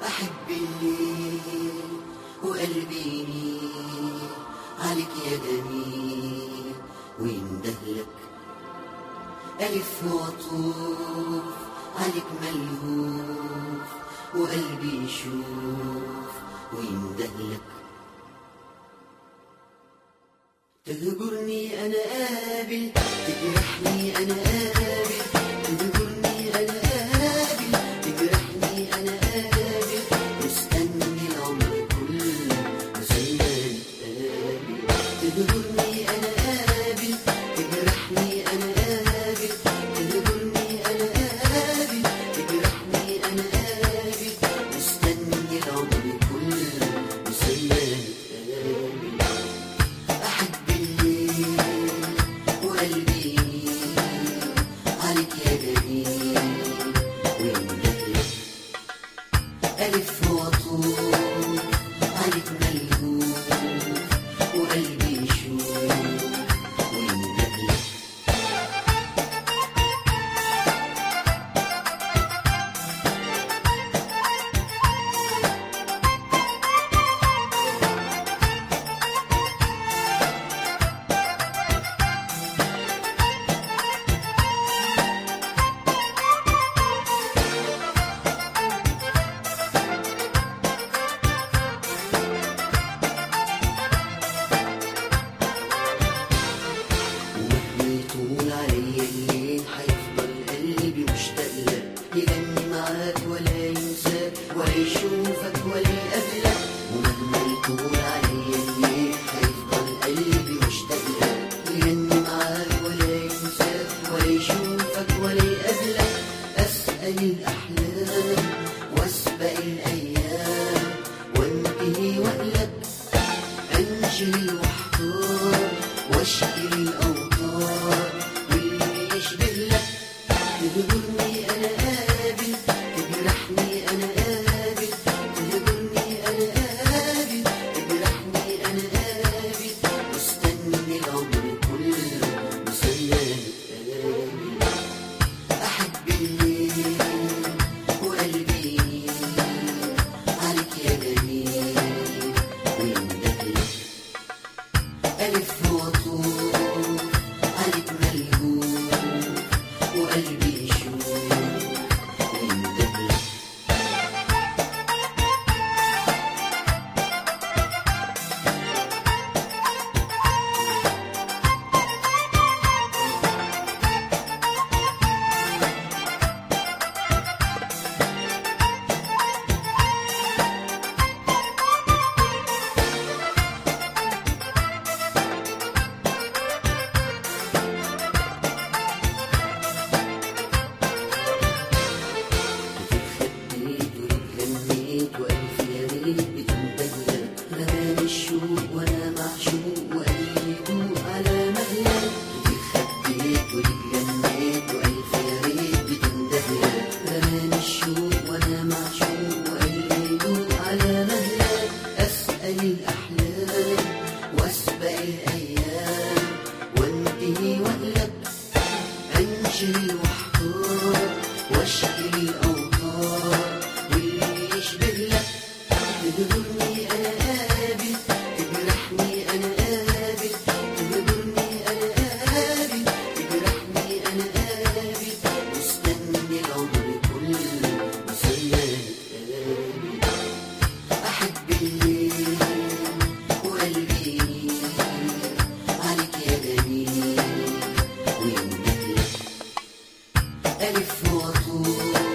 أحب الليل وقلبي يميل عليك يا جميل ويندهلك ألف وأطوف عليك ملهوف وقلبي يشوف ويندهلك. تهجرني أنا قابل تجرحني أنا قابل تهجرني أنا قابل تجرحني أنا قابل مستني العمر كله زي ما نتقابل. تهجرني أنا قابل تجرحني أنا قابل تهجرني أنا قابل تجرحني أنا قابل مستني العمر كله زي ما نتقابل. أحب الليل وقلبي يميل عليك يا جميل ويندهلك ألف وأطوف عليك ملهوف وقلبي يشوف ويندهلك. طول عليا الليل حيفضل قلبي مشتاق لك يغني معاك ولا ينساك ولا يشوفك ولا يقابلك. ومهما يطول عليا الليل حيفضل قلبي مشتاق لك يغني معاك ولا ينساك ولا يشوفك ولا يقابلك. أسأل الأحلام وأسبق الأيام وانتهي وأقلب أنشغل واحتار واشكي الأوطار واللي يشبه لك. تهجرني أنا قابل تجرحني أنا قابل تهجرني أنا قابل تجرحني أنا قابل مستني العمر كله زي ما نتقابل. أحب الليل وقلبي يميل عليك يا جميل ويندهلك ألف وأطوف عليك ملهوف وقلبي يشوف ويندهلك. وألف يا ريت بتندهلك رماني الشوق وأنا معشوق وقلبي يدوق على مهلك. خبيت واتجنيت وألف يا ريت بتندهلك رماني الشوق وأنا معشوق وقلبي يدوق على مهلك. أسأل الأحلام وأسبق الأيام وانتهي وأقلب أنشغل واحتار واشكي الأوطار واللي يشبه لك. تهجرني أنا قابل تجرحني أنا قابل تهجرني أنا قابل تجرحني أنا قابل مستني العمر كله زي ما نتقابل. أحب الليل وقلبي يميل عليك يا جميل ويندهلك ألف وأطوف